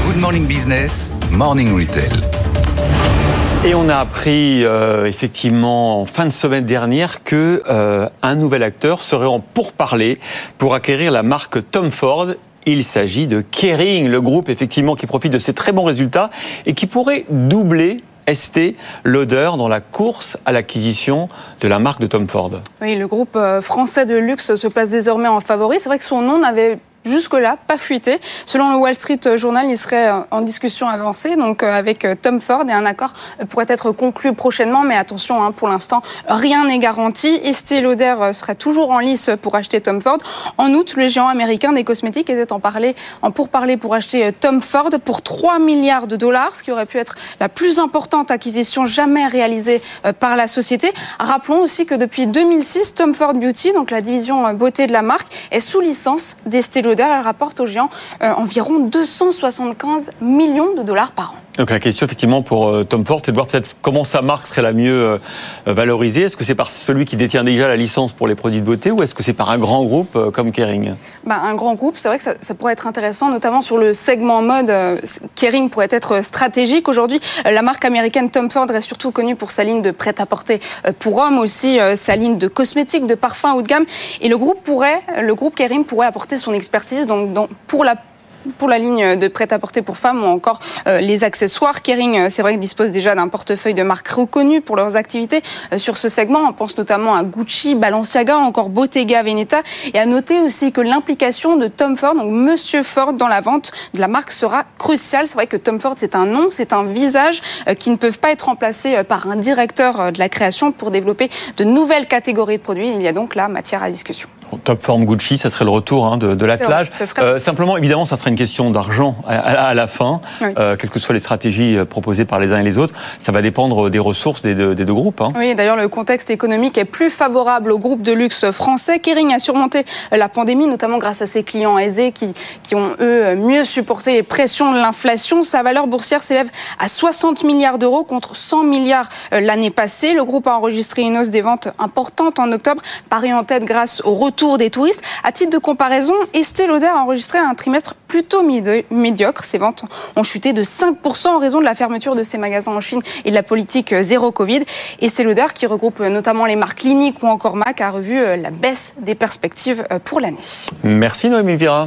Good Morning Business, Morning Retail. Et on a appris effectivement en fin de semaine dernière que un nouvel acteur serait en pourparlers pour acquérir la marque Tom Ford. Il s'agit de Kering, le groupe effectivement qui profite de ses très bons résultats et qui pourrait doubler Estée Lauder dans la course à l'acquisition de la marque de Tom Ford. Oui, le groupe français de luxe se place désormais en favori. C'est vrai que son nom n'avait jusque-là pas fuité. Selon le Wall Street Journal, il serait en discussion avancée donc avec Tom Ford et un accord pourrait être conclu prochainement. Mais attention, pour l'instant, rien n'est garanti. Estée Lauder serait toujours en lice pour acheter Tom Ford. En août, le géant américain des cosmétiques était en pourparlers pour acheter Tom Ford pour 3 milliards de dollars, ce qui aurait pu être la plus importante acquisition jamais réalisée par la société. Rappelons aussi que depuis 2006, Tom Ford Beauty, donc la division beauté de la marque, est sous licence d'Estée Lauder. Elle rapporte au géant environ 275 millions de dollars par an. Donc la question effectivement pour Tom Ford, c'est de voir peut-être comment sa marque serait la mieux valorisée. Est-ce que c'est par celui qui détient déjà la licence pour les produits de beauté ou est-ce que c'est par un grand groupe comme Kering ? Un grand groupe, c'est vrai que ça pourrait être intéressant, notamment sur le segment mode. Kering pourrait être stratégique. Aujourd'hui, la marque américaine Tom Ford est surtout connue pour sa ligne de prêt-à-porter pour hommes, aussi sa ligne de cosmétiques, de parfums haut de gamme. Et le groupe Kering pourrait apporter son expertise pour la ligne de prêt-à-porter pour femmes ou encore les accessoires. Kering, c'est vrai, dispose déjà d'un portefeuille de marques reconnues pour leurs activités sur ce segment. On pense notamment à Gucci, Balenciaga, encore Bottega Veneta. Et à noter aussi que l'implication de Tom Ford, donc Monsieur Ford, dans la vente de la marque sera cruciale. C'est vrai que Tom Ford, c'est un nom, c'est un visage qui ne peuvent pas être remplacés par un directeur de la création pour développer de nouvelles catégories de produits. Il y a donc là matière à discussion. Top Form Gucci, ça serait le retour de l'attelage. Simplement, évidemment, ça serait une question d'argent à la fin. Oui. Quelles que soient les stratégies proposées par les uns et les autres, ça va dépendre des ressources des deux groupes. Oui, d'ailleurs, le contexte économique est plus favorable aux groupes de luxe français. Kering a surmonté la pandémie, notamment grâce à ses clients aisés qui ont, eux, mieux supporté les pressions de l'inflation. Sa valeur boursière s'élève à 60 milliards d'euros contre 100 milliards l'année passée. Le groupe a enregistré une hausse des ventes importante en octobre, paru en tête grâce au retour des touristes. À titre de comparaison, Estée Lauder a enregistré un trimestre plutôt médiocre. Ses ventes ont chuté de 5% en raison de la fermeture de ses magasins en Chine et de la politique zéro Covid. Estée Lauder, qui regroupe notamment les marques Clinique ou encore MAC, a revu la baisse des perspectives pour l'année. Merci Noémie Vira.